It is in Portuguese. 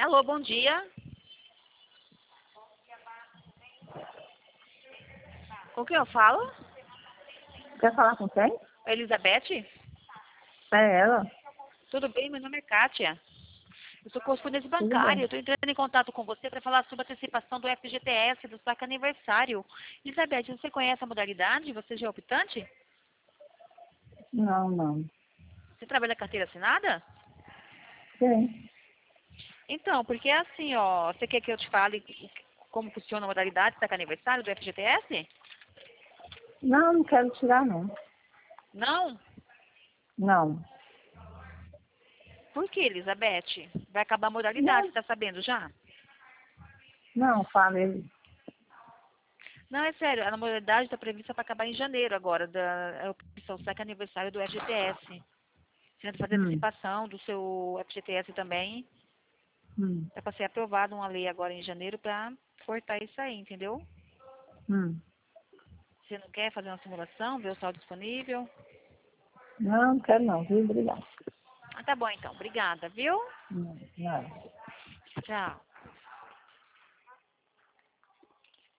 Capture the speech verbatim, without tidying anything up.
Alô, bom dia. Com quem eu falo? Quer falar com quem? Elizabeth? É ela. Tudo bem? Meu nome é Kátia. Eu sou correspondente Tudo bancária. Eu bem. estou entrando em contato com você para falar sobre a antecipação do F G T S do saque aniversário. Elizabeth, você conhece a modalidade? Você já é optante? Não, não. Você trabalha carteira assinada? Sim. Então, porque é assim, ó, você quer que eu te fale como funciona a modalidade do saque aniversário do F G T S? Não, não quero tirar, não. Não? Não. Por que, Elizabeth? Vai acabar a modalidade, Não, você tá sabendo já? não, fala ele. Não, é sério, a modalidade está prevista para acabar em janeiro agora, da é o saque aniversário do F G T S. Você tenta fazer Hum, antecipação do seu F G T S também. hum, É para ser aprovada uma lei agora em janeiro para cortar isso aí, entendeu? hum. Você não quer fazer uma simulação, ver o saldo disponível? Não, não quero não, viu? Obrigada. Ah, tá bom então. Obrigada, viu? Não, não. Tchau.